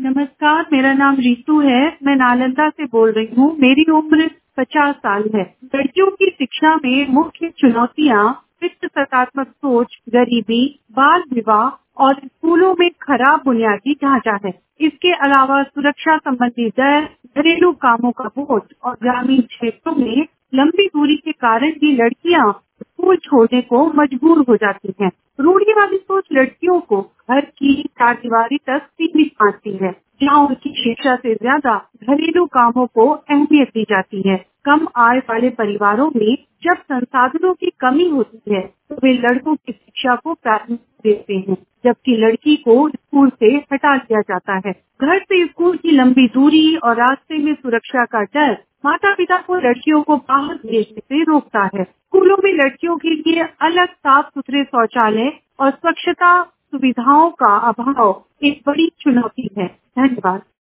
नमस्कार, मेरा नाम रितु है। मैं नालंदा से बोल रही हूँ। मेरी उम्र 50 साल है। लड़कियों की शिक्षा में मुख्य चुनौतियाँ वित्त सकारात्मक सोच, गरीबी, बाल विवाह और स्कूलों में खराब बुनियादी ढांचा है। इसके अलावा सुरक्षा संबंधी डर, घरेलू कामों का बोझ और ग्रामीण क्षेत्रों में लंबी दूरी के कारण भी लड़कियां स्कूल छोड़ने को मजबूर हो जाती हैं। रूढ़िवादी सोच लड़कियों को घर की चारदीवारी तक सीमित मानती है, जहाँ उनकी शिक्षा से ज्यादा घरेलू कामों को अहमियत दी जाती है। कम आय वाले परिवारों में जब संसाधनों की कमी होती है तो वे लड़कों की शिक्षा को प्राथमिकता देते हैं, जबकि लड़की को स्कूल से हटा दिया जाता है। घर से स्कूल की लंबी दूरी और रास्ते में सुरक्षा का डर माता पिता को लड़कियों को बाहर भेजने से रोकता है। स्कूलों में लड़कियों के लिए अलग साफ सुथरे शौचालय और स्वच्छता सुविधाओं का अभाव एक बड़ी चुनौती है। धन्यवाद।